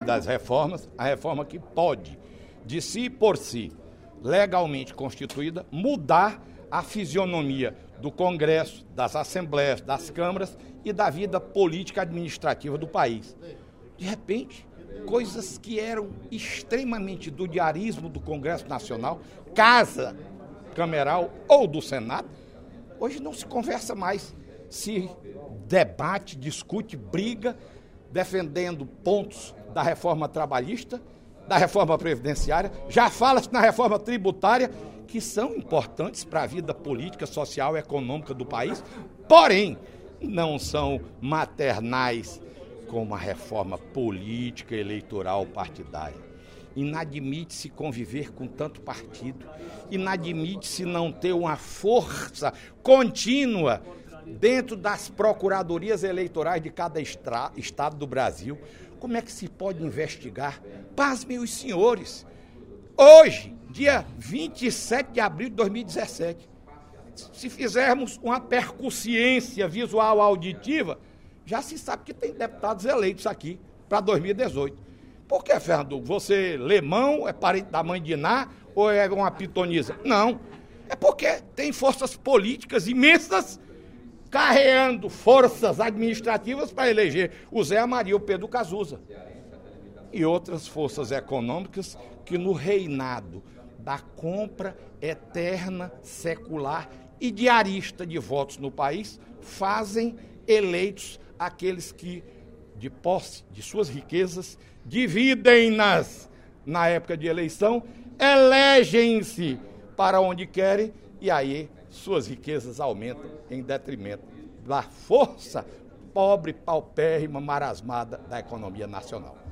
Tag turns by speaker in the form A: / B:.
A: das reformas, a reforma que pode, de si e por si, legalmente constituída, mudar a fisionomia do Congresso, das Assembleias, das câmaras e da vida política administrativa do país. De repente, coisas que eram extremamente do diarismo do Congresso Nacional, Casa Cameral ou do Senado, hoje não se conversa mais, se debate, discute, briga, defendendo pontos da reforma trabalhista, da reforma previdenciária, já fala-se na reforma tributária, que são importantes para a vida política, social e econômica do país, porém, não são maternais como a reforma política, eleitoral, partidária. Inadmite-se conviver com tanto partido, inadmite-se não ter uma força contínua dentro das procuradorias eleitorais de cada estado do Brasil. Como é que se pode investigar? Pasmem os senhores. Hoje, dia 27 de abril de 2017, se fizermos uma percussiência visual auditiva, já se sabe que tem deputados eleitos aqui para 2018. Por que, Fernando? Você, Lemão, é parente da mãe de Iná ou é uma pitonisa? Não. É porque tem forças políticas imensas carreando forças administrativas para eleger o Zé Maria, o Pedro Cazuza. E outras forças econômicas que no reinado da compra eterna, secular e diarista de votos no país, fazem eleitos aqueles que, de posse de suas riquezas, dividem-nas na época de eleição, elegem-se para onde querem e aí suas riquezas aumentam em detrimento da força pobre, paupérrima, marasmada da economia nacional.